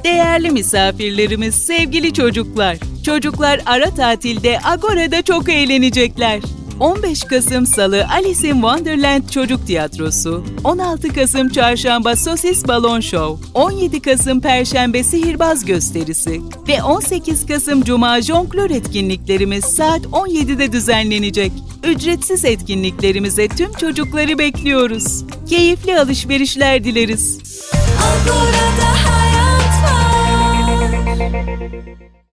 Değerli misafirlerimiz, sevgili çocuklar. Çocuklar ara tatilde Agora'da çok eğlenecekler. 15 Kasım Salı Alice in Wonderland Çocuk Tiyatrosu, 16 Kasım Çarşamba Sosis Balon Show, 17 Kasım Perşembe Sihirbaz Gösterisi ve 18 Kasım Cuma jonglör etkinliklerimiz saat 17'de düzenlenecek. Ücretsiz etkinliklerimize tüm çocukları bekliyoruz. Keyifli alışverişler dileriz. Agora'da hayat var.